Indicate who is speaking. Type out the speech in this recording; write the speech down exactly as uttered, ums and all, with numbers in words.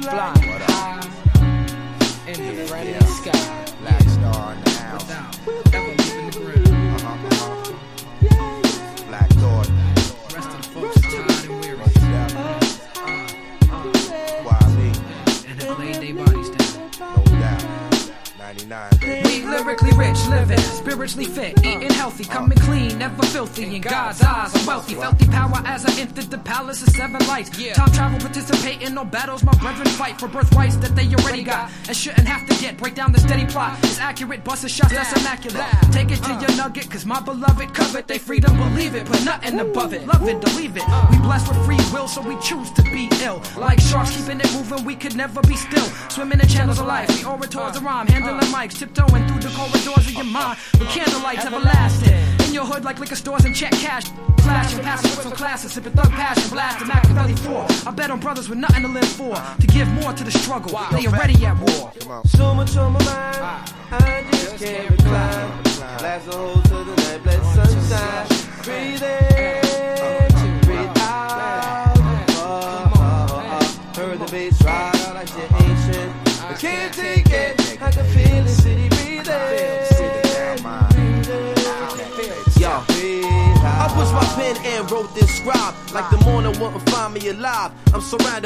Speaker 1: flying high in the friendly sky.
Speaker 2: Black Star in the house.
Speaker 1: Without ever leaving the ground.
Speaker 2: Uh-huh, uh-huh. Black Thought.
Speaker 1: Rest of the folks tired and weary.
Speaker 2: Why me?
Speaker 1: And have laid their bodies down.
Speaker 2: No doubt. ninety-nine, baby.
Speaker 1: We lyrically rich, living, spiritually fit, eating healthy, coming clean, never filthy. In God's eyes, I'm wealthy, felt the power as I entered the palace of seven lights. Time travel, participate in no battles, my brethren fight for birthrights that they already got and shouldn't have to get. Break down the steady plot, it's accurate, busting shots, that's immaculate. Take it to your nugget, cause my beloved covered they freedom, believe it, put nothing above it. Love it, believe it. We blessed with free will, so we choose to be ill. Like sharks, keeping it moving, we could never be still. Swimming in channels of life, we orators of rhyme, handling mics, tiptoeing through the corridors of your mind with candlelights everlasting. In your hood like liquor stores and check cash. Flashing, passing with some classes, sipping thug passion, blasting Machiavelli four. I bet on brothers with nothing to live for, to give more to the struggle. They already at war.
Speaker 3: So much on my mind, I just can't recline. Blast a hole to the night, bless sunshine. Breathe in, breathe out. Heard the bass ride like shit ancient. I can't take it, I can feel the city breathing. Yo, I pushed my pen and wrote this scribe. Like the morning wouldn't find me alive. I'm surrounded